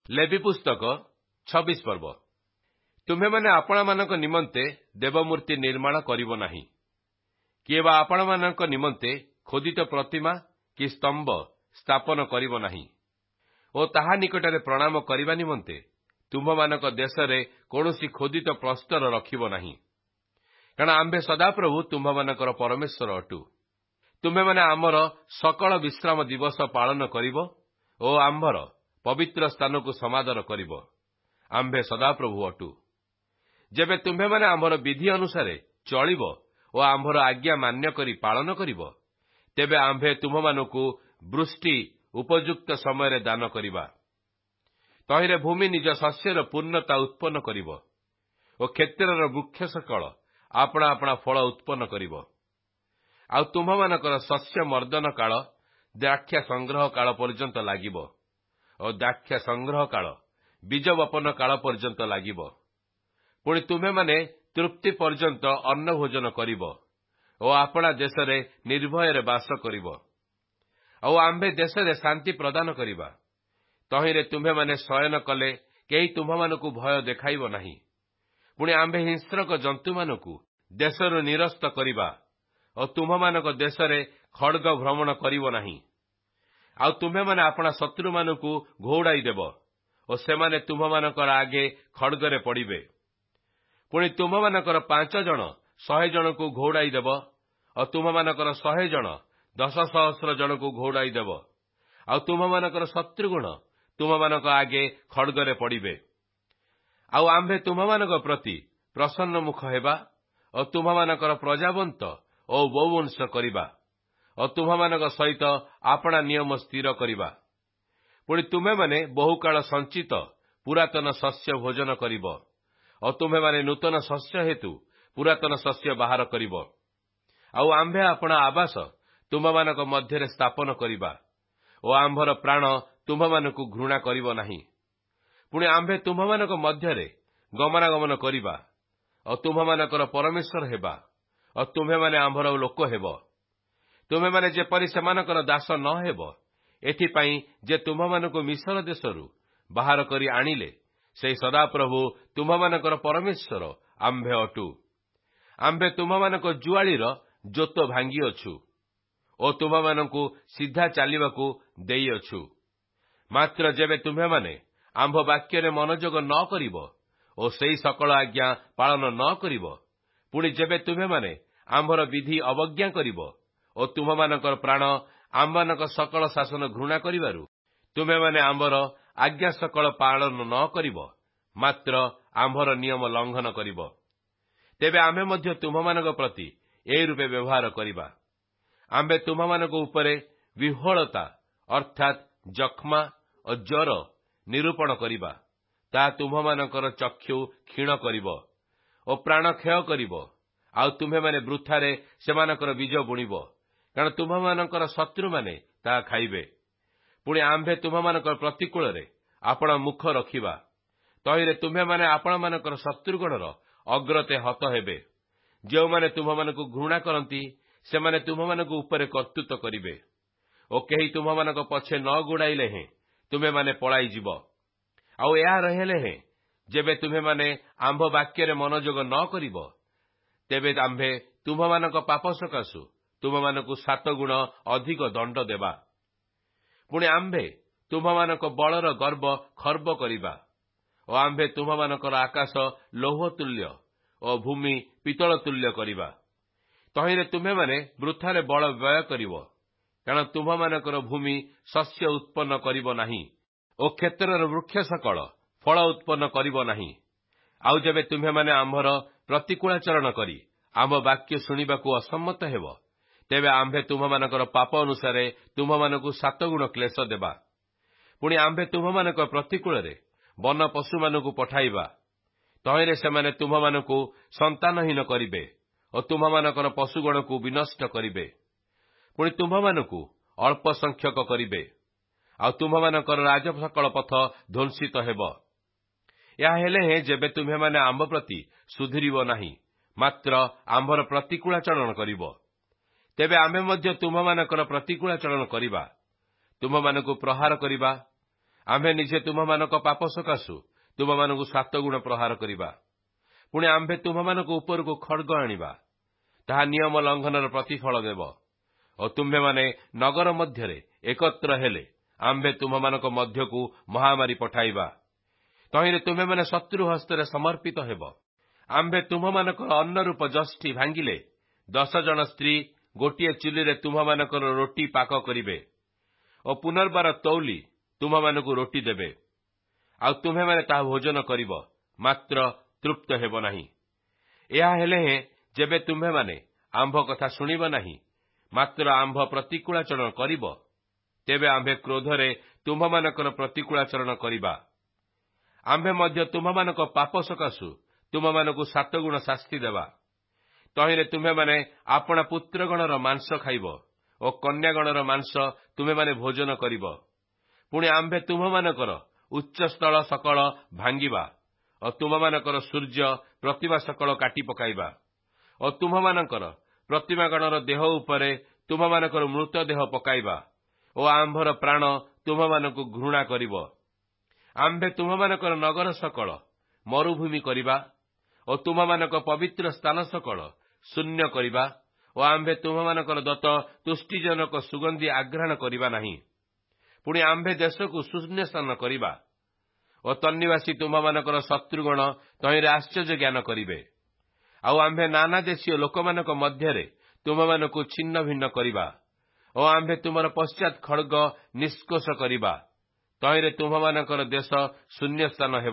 ଲେବି ପୁସ୍ତକ 26 ପର୍ବ। ତୁମ୍ଭେମାନେ ଆପଣମାନଙ୍କ ନିମନ୍ତେ ଦେବମୂର୍ତ୍ତି ନିର୍ମାଣ କରିବ ନାହିଁ, କିଏ ବା ଆପଣମାନଙ୍କ ନିମନ୍ତେ ଖୋଦିତ ପ୍ରତିମା କି ସ୍ତମ୍ଭ ସ୍ଥାପନ କରିବ ନାହିଁ ଓ ତାହା ନିକଟରେ ପ୍ରଣାମ କରିବା ନିମନ୍ତେ ତୁମ୍ଭମାନଙ୍କ ଦେଶରେ କୌଣସି ଖୋଦିତ ପ୍ରସ୍ତର ରଖିବ ନାହିଁ, କାରଣ ଆମ୍ଭେ ସଦାପ୍ରଭୁ ତୁମ୍ଭମାନଙ୍କର ପରମେଶ୍ୱର ଅଟୁ। ତୁମ୍ଭେମାନେ ଆମର ସକଳ ବିଶ୍ରାମ ଦିବସ ପାଳନ କରିବ ଓ ଆମ୍ଭର ପବିତ୍ର ସ୍ଥାନକୁ ସମାଦର କରିବ। ଆମ୍ଭେ ସଦାପ୍ରଭୁ ଅଟୁ। ଯେବେ ତୁମ୍ଭେମାନେ ଆମ୍ଭର ବିଧି ଅନୁସାରେ ଚଳିବ ଓ ଆମ୍ଭର ଆଜ୍ଞା ମାନ୍ୟ କରି ପାଳନ କରିବ, ତେବେ ଆମ୍ଭେ ତୁମ୍ଭମାନଙ୍କୁ ବୃଷ୍ଟି ଉପଯୁକ୍ତ ସମୟରେ ଦାନ କରିବା। ତହିଁରେ ଭୂମି ନିଜ ଶସ୍ୟର ପୂର୍ଣ୍ଣତା ଉତ୍ପନ୍ନ କରିବ ଓ କ୍ଷେତ୍ରର ବୃକ୍ଷ ସକଳ ଆପଣା ଆପଣା ଫଳ ଉତ୍ପନ୍ନ କରିବ। ଆଉ ତୁମ୍ଭମାନଙ୍କର ଶସ୍ୟ ମର୍ଦ୍ଦନ କାଳ ଦ୍ରାକ୍ଷା ସଂଗ୍ରହ କାଳ ପର୍ଯ୍ୟନ୍ତ ଲାଗିବ ଓ ଦ୍ରାକ୍ଷା ସଂଗ୍ରହ କାଳ ବୀଜ ବପନ କାଳ ପର୍ଯ୍ୟନ୍ତ ଲାଗିବ। ପୁଣି ତୁମ୍ଭେମାନେ ତୃପ୍ତି ପର୍ଯ୍ୟନ୍ତ ଅନ୍ନ ଭୋଜନ କରିବ ଓ ଆପଣା ଦେଶରେ ନିର୍ଭୟରେ ବାସ କରିବ। ଆଉ ଆମ୍ଭେ ଦେଶରେ ଶାନ୍ତି ପ୍ରଦାନ କରିବା। ତହିଁରେ ତୁମ୍ଭେମାନେ ଶୟନ କଲେ କେହି ତୁମ୍ଭମାନଙ୍କୁ ଭୟ ଦେଖାଇବ ନାହିଁ। ପୁଣି ଆମ୍ଭେ ହିଂସ୍ରକ ଜନ୍ତୁମାନଙ୍କୁ ଦେଶରୁ ନିରସ୍ତ କରିବା ଓ ତୁମ୍ଭମାନଙ୍କ ଦେଶରେ ଖଡ୍ଗ ଭ୍ରମଣ କରିବ ନାହିଁ। ଆଉ ତୁମ୍ଭେମାନେ ଆପଣା ଶତ୍ରୁମାନଙ୍କୁ ଘଉଡ଼ାଇ ଦେବ ଓ ସେମାନେ ତୁମ୍ଭମାନଙ୍କର ଆଗେ ଖଡ୍ଗରେ ପଡ଼ିବେ। ପୁଣି ତୁମ୍ଭମାନଙ୍କର 5 ଜଣ 100 ଜଣଙ୍କୁ ଘଉଡ଼ାଇ ଦେବ ଓ ତୁମ୍ଭମାନଙ୍କର 100 ଜଣ 10,000 ଜଣଙ୍କୁ ଘଉଡ଼ାଇ ଦେବ। ଆଉ ତୁମ୍ଭମାନଙ୍କର ଶତ୍ରୁଗଣ ତୁମ୍ଭମାନଙ୍କ ଆଗେ ଖଡ୍ଗରେ ପଡ଼ିବେ। ଆଉ ଆମ୍ଭେ ତୁମ୍ଭମାନଙ୍କ ପ୍ରତି ପ୍ରସନ୍ନମୁଖ ହେବା ଓ ତୁମ୍ଭମାନଙ୍କର ପ୍ରଜାବନ୍ତ ଓ ବହୁବଂଶ କରିବା ଓ ତୁମ୍ଭମାନଙ୍କ ସହିତ ଆପଣା ନିୟମ ସ୍ଥିର କରିବା। ପୁଣି ତୁମ୍ଭେମାନେ ବହୁକାଳ ସଞ୍ଚିତ ପୁରାତନ ଶସ୍ୟ ଭୋଜନ କରିବ ଓ ତୁମ୍ଭେମାନେ ନୂତନ ଶସ୍ୟ ହେତୁ ପୁରାତନ ଶସ୍ୟ ବାହାର କରିବ। ଆଉ ଆମ୍ଭେ ଆପଣା ଆବାସ ତୁମ୍ଭମାନଙ୍କ ମଧ୍ୟରେ ସ୍ଥାପନ କରିବା ଓ ଆମ୍ଭର ପ୍ରାଣ ତୁମ୍ଭମାନଙ୍କୁ ଘୃଣା କରିବ ନାହିଁ। ପୁଣି ଆମ୍ଭେ ତୁମ୍ଭମାନଙ୍କ ମଧ୍ୟରେ ଗମନାଗମନ କରିବା ଓ ତୁମ୍ଭମାନଙ୍କର ପରମେଶ୍ୱର ହେବା ଓ ତୁମ୍ଭେମାନେ ଆମ୍ଭର ଲୋକ ହେବ। ତୁମ୍ଭେମାନେ ଯେପରି ସେମାନଙ୍କର ଦାସ ନ ହେବ, ଏଥିପାଇଁ ଯେ ତୁମ୍ଭମାନଙ୍କୁ ମିଶ୍ର ଦେଶରୁ ବାହାର କରି ଆଣିଲେ, ସେହି ସଦାପ୍ରଭୁ ତୁମ୍ଭମାନଙ୍କର ପରମେଶ୍ୱର ଆମ୍ଭେ ଅଟୁ। ଆମ୍ଭେ ତୁମ୍ଭମାନଙ୍କ ଜୁଆଳିର ଜୋତ ଭାଙ୍ଗିଅଛୁ ଓ ତୁମ୍ଭମାନଙ୍କୁ ସିଧା ଚାଲିବାକୁ ଦେଇଅଛୁ। ମାତ୍ର ଯେବେ ତୁମ୍ଭେମାନେ ଆମ୍ଭ ବାକ୍ୟରେ ମନୋଯୋଗ ନ କରିବ ଓ ସେହି ସକଳ ଆଜ୍ଞା ପାଳନ ନ କରିବ, ପୁଣି ଯେବେ ତୁମ୍ଭେମାନେ ଆମ୍ଭର ବିଧି ଅବଜ୍ଞା କରିବ ଓ ତୁମ୍ଭମାନଙ୍କର ପ୍ରାଣ ଆମ୍ଭମାନଙ୍କ ସକଳ ଶାସନ ଘୃଣା କରିବାରୁ ତୁମ୍ଭେମାନେ ଆମ୍ଭର ଆଜ୍ଞା ସକଳ ପାଳନ ନ କରିବ, ମାତ୍ର ଆମ୍ଭର ନିୟମ ଲଙ୍ଘନ କରିବ, ତେବେ ଆମ୍ଭେ ମଧ୍ୟ ତୁମ୍ଭମାନଙ୍କ ପ୍ରତି ଏହି ରୂପେ ବ୍ୟବହାର କରିବା। ଆମ୍ଭେ ତୁମ୍ଭମାନଙ୍କ ଉପରେ ବିହ୍ୱଳତା ଅର୍ଥାତ୍ ଯକ୍ଷ୍ମା ଓ ଜ୍ୱର ନିରୂପଣ କରିବା। ତାହା ତୁମ୍ଭମାନଙ୍କର ଚକ୍ଷୁ କ୍ଷୀଣ କରିବ ଓ ପ୍ରାଣ କ୍ଷୟ କରିବ। ଆଉ ତୁମ୍ଭେମାନେ ବୃଥାରେ ସେମାନଙ୍କର ବୀଜ ବୁଣିବ, କାରଣ ତୁମ୍ଭମାନଙ୍କର ଶତ୍ରୁମାନେ ତାହା ଖାଇବେ। ପୁଣି ଆମ୍ଭେ ତୁମ୍ଭମାନଙ୍କର ପ୍ରତିକୂଳରେ ଆପଣା ମୁଖ ରଖିବା। ତହିଁରେ ତୁମ୍ଭେମାନେ ଆପଣମାନଙ୍କର ଶତ୍ରୁଗଣର ଅଗ୍ରତେ ହତ ହେବେ। ଯେଉଁମାନେ ତୁମ୍ଭମାନଙ୍କୁ ଘୃଣା କରନ୍ତି, ସେମାନେ ତୁମ୍ଭମାନଙ୍କ ଉପରେ କର୍ତ୍ତୃତ୍ୱ କରିବେ ଓ କେହି ତୁମ୍ଭମାନଙ୍କ ପଛେ ନ ଗୋଡ଼ାଇଲେ ହେଁ ତୁମ୍ଭେମାନେ ପଳାଇଯିବ। ଆଉ ଏହା ରହିଲେ ହେଁ, ଯେବେ ତୁମ୍ଭେମାନେ ଆମ୍ଭ ବାକ୍ୟରେ ମନୋଯୋଗ ନ କରିବ, ତେବେ ଆମ୍ଭେ ତୁମ୍ଭମାନଙ୍କ ପାପ ସକାଶୁ ତୁମ୍ଭମାନଙ୍କୁ 7 ଗୁଣ ଅଧିକ ଦଣ୍ଡ ଦେବା। ପୁଣି ଆମ୍ଭେ ତୁମ୍ଭମାନଙ୍କ ବଳର ଗର୍ବ ଖର୍ବ କରିବା ଓ ଆମ୍ଭେ ତୁମ୍ଭମାନଙ୍କର ଆକାଶ ଲୌହ ତୁଲ୍ୟ ଓ ଭୂମି ପିତ୍ତଳ ତୁଲ୍ୟ କରିବା। ତହିଁରେ ତୁମ୍ଭେମାନେ ବୃଥାରେ ବଳ ବ୍ୟୟ କରିବ, କାରଣ ତୁମ୍ଭମାନଙ୍କର ଭୂମି ଶସ୍ୟ ଉତ୍ପନ୍ନ କରିବ ନାହିଁ ଓ କ୍ଷେତ୍ରର ବୃକ୍ଷ ସକଳ ଫଳ ଉତ୍ପନ୍ନ କରିବ ନାହିଁ। ଆଉ ଯେବେ ତୁମ୍ଭେମାନେ ଆମ୍ଭର ପ୍ରତିକୂଳାଚରଣ କରି ଆମ୍ଭ ବାକ୍ୟ ଶୁଣିବାକୁ ଅସମ୍ମତ ହେବ, ତେବେ ଆମ୍ଭେ ତୁମ୍ଭମାନଙ୍କର ପାପ ଅନୁସାରେ ତୁମ୍ଭମାନଙ୍କୁ 7 ଗୁଣ କ୍ଲେଶ ଦେବା। ପୁଣି ଆମ୍ଭେ ତୁମ୍ଭମାନଙ୍କ ପ୍ରତିକୂଳରେ ବନ ପଶୁମାନଙ୍କୁ ପଠାଇବା। ତହିଁରେ ସେମାନେ ତୁମ୍ଭମାନଙ୍କୁ ସନ୍ତାନହୀନ କରିବେ ଓ ତୁମ୍ଭମାନଙ୍କର ପଶୁଗଣକୁ ବିନଷ୍ଟ କରିବେ। ପୁଣି ତୁମ୍ଭମାନଙ୍କୁ ଅଳ୍ପ ସଂଖ୍ୟକ କରିବେ। ଆଉ ତୁମ୍ଭମାନଙ୍କର ରାଜସକଳ ପଥ ଧ୍ୱଂସିତ ହେବ। ଏହା ହେଲେ ହେଁ ଯେବେ ତୁମ୍ଭେମାନେ ଆମ୍ଭ ପ୍ରତି ସୁଧୁରିବ ନାହିଁ, ମାତ୍ର ଆମ୍ଭର ପ୍ରତିକୂଳାଚରଣ କରିବ, ତେବେ ଆମ୍ଭେ ମଧ୍ୟ ତୁମ୍ଭମାନଙ୍କର ପ୍ରତିକୂଳାଚରଣ କରିବା, ତୁମ୍ଭମାନଙ୍କୁ ପ୍ରହାର କରିବା, ଆମ୍ଭେ ନିଜେ ତୁମମାନଙ୍କ ପାପ ସକାଶୁ ତୁମମାନଙ୍କୁ 7 ଗୁଣ ପ୍ରହାର କରିବା। ପୁଣି ଆମ୍ଭେ ତୁମମାନଙ୍କ ଉପରକୁ ଖଡ୍ଗ ଆଣିବା, ତାହା ନିୟମ ଲଙ୍ଘନର ପ୍ରତିଫଳ ଦେବ। ଓ ତୁମ୍ଭେମାନେ ନଗର ମଧ୍ୟରେ ଏକତ୍ର ହେଲେ ଆମ୍ଭେ ତୁମମାନଙ୍କ ମଧ୍ୟକୁ ମହାମାରୀ ପଠାଇବା। ତହିଁରେ ତୁମେମାନେ ଶତ୍ରୁ ହସ୍ତରେ ସମର୍ପିତ ହେବ। ଆମ୍ଭେ ତୁମମାନଙ୍କର ଅନ୍ନରୂପ ଯଷ୍ଟି ଭାଙ୍ଗିଲେ 10 ଜଣ ସ୍ତ୍ରୀ ଗୋଟିଏ ଚୁଲିରେ ତୁମମାନଙ୍କର ରୋଟି ପାକ କରିବେ ଓ ପୁନର୍ବାର ତୌଲି ତୁମମାନଙ୍କୁ ରୋଟି ଦେବେ। ଆଉ ତୁମେମାନେ ତାହା ଭୋଜନ କରିବ, ମାତ୍ର ତୃପ୍ତ ହେବ ନାହିଁ। ଏହା ହେଲେ ହେଁ ଯେବେ ତୁମ୍ଭେମାନେ ଆମ୍ଭ କଥା ଶୁଣିବ ନାହିଁ, ମାତ୍ର ଆମ୍ଭ ପ୍ରତିକୂଳାଚରଣ କରିବ, ତେବେ ଆମ୍ଭେ କ୍ରୋଧରେ ତୁମ୍ଭମାନଙ୍କର ପ୍ରତିକୂଳାଚରଣ କରିବା। ଆମ୍ଭେ ମଧ୍ୟ ତୁମ୍ଭମାନଙ୍କ ପାପ ସକାଶୁ ତୁମମାନଙ୍କୁ 7 ଗୁଣ ଶାସ୍ତି ଦେବା। ତହିଁରେ ତୁମେମାନେ ଆପଣା ପୁତ୍ରଗଣର ମାଂସ ଖାଇବ ଓ କନ୍ୟାଗଣର ମାଂସ ତୁମେମାନେ ଭୋଜନ କରିବ। ପୁଣି ଆମ୍ଭେ ତୁମମାନଙ୍କର ଉଚ୍ଚସ୍ଥଳ ସକଳ ଭାଙ୍ଗିବା ଓ ତୁମମାନଙ୍କର ସୂର୍ଯ୍ୟ ପ୍ରତିମା ସକଳ କାଟି ପକାଇବା ଓ ତୁମମାନଙ୍କର ପ୍ରତିମାଗଣର ଦେହ ଉପରେ ତୁମମାନଙ୍କର ମୃତ ଦେହ ପକାଇବା ଓ ଆମ୍ଭର ପ୍ରାଣ ତୁମମାନଙ୍କୁ ଘୃଣା କରିବ। ଆମ୍ଭେ ତୁମମାନଙ୍କର ନଗର ସକଳ ମରୁଭୂମି କରିବା ଓ ତୁମମାନଙ୍କ ପବିତ୍ର ସ୍ଥାନ ସକଳ ଶୂନ୍ୟ କରିବା ଓ ଆମ୍ଭେ ତୁମମାନଙ୍କର ଦତ୍ତ ତୁଷ୍ଟିଜନକ ସୁଗନ୍ଧି ଆଘ୍ରାଣ କରିବା ନାହିଁ। ପୁଣି ଆମ୍ଭେ ଦେଶକୁ ଶୂନ୍ୟସ୍ଥାନ କରିବା ଓ ତନ୍ନିବାସୀ ତୁମମାନଙ୍କର ଶତ୍ରୁଗଣ ତହିଁରେ ଆଶ୍ଚର୍ଯ୍ୟ ଜ୍ଞାନ କରିବେ। ଆଉ ଆମ୍ଭେ ନାନା ଦେଶୀୟ ଲୋକମାନଙ୍କ ମଧ୍ୟରେ ତୁମମାନଙ୍କୁ ଛିନ୍ନ ଭିନ୍ନ କରିବା ଓ ଆମ୍ଭେ ତୁମର ପଶ୍ଚାତ୍ ଖଡ୍ଗ ନିଷ୍କୋଷ କରିବା। ତହିଁରେ ତୁମମାନଙ୍କର ଦେଶ ଶୂନ୍ୟସ୍ଥାନ ହେବ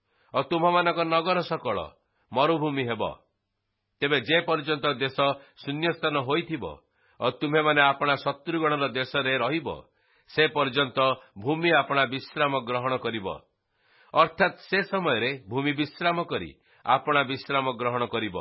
ଓ ତୁମମାନଙ୍କ ନଗର ସକଳ ମରୁଭୂମି ହେବ। ତେବେ ଯେ ପର୍ଯ୍ୟନ୍ତ ଦେଶ ଶୂନ୍ୟସ୍ଥାନ ହୋଇଥିବ ଓ ତୁମେମାନେ ଆପଣା ଶତ୍ରୁଗଣର ଦେଶରେ ରହିବ, ସେ ପର୍ଯ୍ୟନ୍ତ ଭୂମି ଆପଣା ବିଶ୍ରାମ ଗ୍ରହଣ କରିବ। ଅର୍ଥାତ୍ ସେ ସମୟରେ ଭୂମି ବିଶ୍ରାମ କରି ଆପଣା ବିଶ୍ରାମ ଗ୍ରହଣ କରିବ।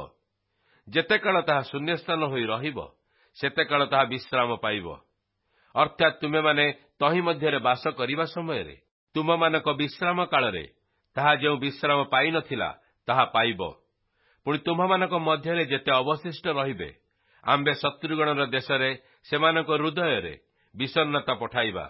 ଯେତେକାଳ ତାହା ଶୂନ୍ୟସ୍ଥାନ ହୋଇ ରହିବ, ସେତେକାଳ ତାହା ବିଶ୍ରାମ ପାଇବ। ଅର୍ଥାତ୍ ତୁମେମାନେ ତହିଁ ମଧ୍ୟରେ ବାସ କରିବା ସମୟରେ ତୁମମାନଙ୍କ ବିଶ୍ରାମ କାଳରେ ତାହା ଯେଉଁ ବିଶ୍ରାମ ପାଇନଥିଲା, ତାହା ପାଇବ। ପୁଣି ତୁମମାନଙ୍କ ମଧ୍ୟରେ ଯେତେ ଅବଶିଷ୍ଟ ରହିବେ, ଆମ୍ଭେ ଶତ୍ରୁଗଣର ଦେଶରେ ସେମାନଙ୍କ ହୃଦୟରେ ବିଷଣ୍ଣତା ପଠାଇବା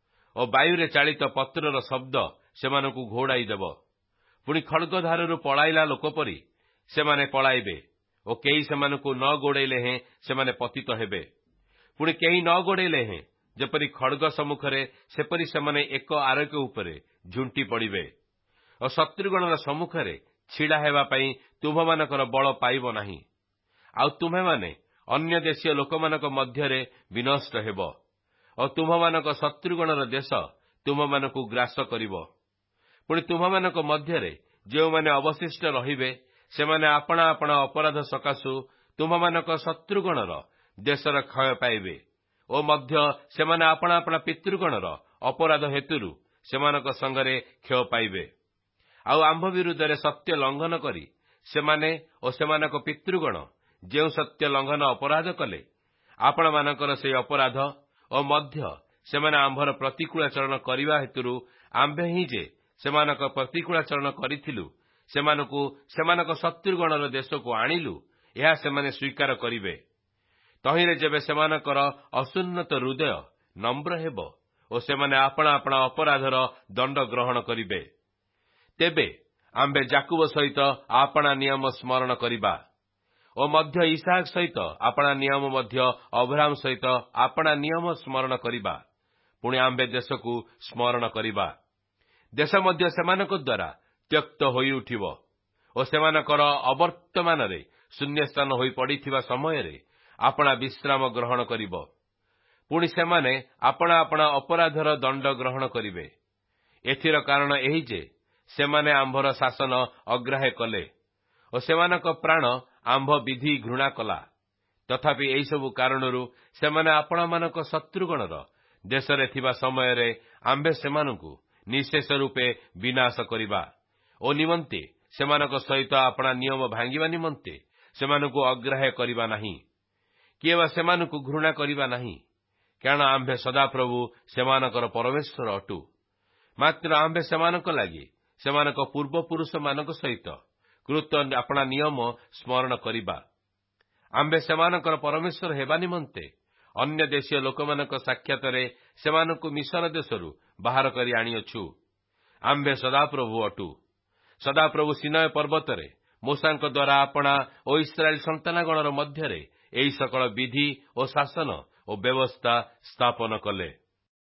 ଓ ବାୟୁରେ ଚାଳିତ ପତ୍ରର ଶବ୍ଦ ସେମାନଙ୍କୁ ଘୋଡ଼ାଇ ଦେବ। ପୁଣି ଖଡ୍ଗଧାରରୁ ପଳାଇଲା ଲୋକ ପରି ସେମାନେ ପଳାଇବେ ଓ କେହି ସେମାନଙ୍କୁ ନ ଗୋଡ଼େଇଲେ ହେଁ ସେମାନେ ପତିତ ହେବେ। ପୁଣି କେହି ନ ଗୋଡ଼େଇଲେ ହେଁ ଯେପରି ଖଡ୍ଗ ସମ୍ମୁଖରେ, ସେପରି ସେମାନେ ଏକ ଆରୋଗ୍ୟ ଉପରେ ଝୁଣ୍ଟି ପଡ଼ିବେ ଓ ଶତ୍ରୁଗଣର ସମ୍ମୁଖରେ ଛିଡ଼ା ହେବା ପାଇଁ ତୁମ୍ଭମାନଙ୍କର ବଳ ପାଇବ ନାହିଁ। ଆଉ ତୁମେମାନେ ଅନ୍ୟ ଦେଶୀୟ ଲୋକମାନଙ୍କ ମଧ୍ୟରେ ବିନଷ୍ଟ ହେବ ଓ ତୁମ୍ଭମାନଙ୍କ ଶତ୍ରୁଗଣର ଦେଶ ତୁମ୍ଭମାନଙ୍କୁ ଗ୍ରାସ କରିବ। ପୁଣି ତୁମ୍ଭମାନଙ୍କ ମଧ୍ୟରେ ଯେଉଁମାନେ ଅବଶିଷ୍ଟ ରହିବେ, ସେମାନେ ଆପଣା ଆପଣା ଅପରାଧ ସକାଶୁ ତୁମ୍ଭମାନଙ୍କ ଶତ୍ରୁଗଣର ଦେଶର କ୍ଷୟ ପାଇବେ ଓ ମଧ୍ୟ ସେମାନେ ଆପଣା ଆପଣା ପିତୃଗଣର ଅପରାଧ ହେତୁରୁ ସେମାନଙ୍କ ସଙ୍ଗରେ କ୍ଷୟ ପାଇବେ। ଆଉ ଆମ୍ଭ ବିରୁଦ୍ଧରେ ସତ୍ୟ ଲଙ୍ଘନ କରି ସେମାନେ ଓ ସେମାନଙ୍କ ପିତୃଗଣ ଯେଉଁ ସତ୍ୟ ଲଙ୍ଘନ ଅପରାଧ କଲେ, ଆପଣମାନଙ୍କର ସେହି ଅପରାଧ ଓ ମଧ୍ୟ ସେମାନେ ଆମ୍ଭର ପ୍ରତିକୂଳାଚରଣ କରିବା ହେତୁରୁ ଆମ୍ଭେ ହିଁ ଯେ ସେମାନଙ୍କ ପ୍ରତିକୂଳାଚରଣ କରିଥିଲୁ, ସେମାନଙ୍କୁ ସେମାନଙ୍କ ଶତ୍ରୁଗଣର ଦେଶକୁ ଆଣିଲୁ, ଏହା ସେମାନେ ସ୍ୱୀକାର କରିବେ। ତହିଁରେ ଯେବେ ସେମାନଙ୍କର ଅସୁନ୍ନତ ହୃଦୟ ନମ୍ର ହେବ ଓ ସେମାନେ ଆପଣା ଆପଣା ଅପରାଧର ଦଣ୍ଡ ଗ୍ରହଣ କରିବେ, ତେବେ ଆମ୍ଭେ ଯାକୁବ ସହିତ ଆପଣା ନିୟମ ସ୍ମରଣ କରିବା ଓ ମଧ୍ୟ ଇସାକ ସହିତ ଆପଣା ନିୟମ, ମଧ୍ୟ ଅବ୍ରାହମ ସହିତ ଆପଣା ନିୟମ ସ୍ମରଣ କରିବା। ପୁଣି ଆମ୍ଭେ ଦେଶକୁ ସ୍ମରଣ କରିବା। ଦେଶ ମଧ୍ୟ ସେମାନଙ୍କ ଦ୍ୱାରା ତ୍ୟକ୍ତ ହୋଇଉଠିବ ଓ ସେମାନଙ୍କର ଅବର୍ତ୍ତମାନରେ ଶୂନ୍ୟସ୍ଥାନ ହୋଇ ପଡ଼ିଥିବା ସମୟରେ ଆପଣା ବିଶ୍ରାମ ଗ୍ରହଣ କରିବ। ପୁଣି ସେମାନେ ଆପଣା ଆପଣା ଅପରାଧର ଦଣ୍ଡ ଗ୍ରହଣ କରିବେ। ଏଥିର କାରଣ ଏହି ଯେ ସେମାନେ ଆମ୍ଭର ଶାସନ ଅଗ୍ରାହ୍ୟ କଲେ ଓ ସେମାନଙ୍କ ପ୍ରାଣ ଆମ୍ଭ ବିଧି ଘୃଣା କଲା। ତଥାପି ଏହିସବୁ କାରଣରୁ ସେମାନେ ଆପଣମାନଙ୍କ ଶତ୍ରୁଗଣର ଦେଶରେ ଥିବା ସମୟରେ ଆମ୍ଭେ ସେମାନଙ୍କୁ ନିଃଶେଷ ରୂପେ ବିନାଶ କରିବା ଓ ନିମନ୍ତେ ସେମାନଙ୍କ ସହିତ ଆପଣା ନିୟମ ଭାଙ୍ଗିବା ନିମନ୍ତେ ସେମାନଙ୍କୁ ଅଗ୍ରାହ୍ୟ କରିବା ନାହିଁ, କିଏ ବା ସେମାନଙ୍କୁ ଘୃଣା କରିବା ନାହିଁ। କାରଣ ଆମ୍ଭେ ସଦାପ୍ରଭୁ ସେମାନଙ୍କର ପରମେଶ୍ୱର ଅଟୁ। ମାତ୍ର ଆମ୍ଭେ ସେମାନଙ୍କ ଲାଗି ସେମାନଙ୍କ ପୂର୍ବପୁରୁଷମାନଙ୍କ ସହିତ କୃତ ଆପଣା ନିୟମ ସ୍ମରଣ କରିବା। ଆମ୍ଭେ ସେମାନଙ୍କର ପରମେଶ୍ୱର ହେବା ନିମନ୍ତେ ଅନ୍ୟ ଦେଶୀୟ ଲୋକମାନଙ୍କ ସାକ୍ଷାତରେ ସେମାନଙ୍କୁ ମିଶନ ଦେଶରୁ ବାହାର କରି ଆଣିଅଛୁ। ଆମ୍ଭେ ସଦାପ୍ରଭୁ ଅଟୁ। ସଦାପ୍ରଭୁ ସିନାୟ ପର୍ବତରେ ମୂଷାଙ୍କ ଦ୍ୱାରା ଆପଣା ଓ ଇସ୍ରାଏଲ ସନ୍ତାନଗଣର ମଧ୍ୟରେ ଏହି ସକଳ ବିଧି ଓ ଶାସନ ଓ ବ୍ୟବସ୍ଥା ସ୍ଥାପନ କଲେ।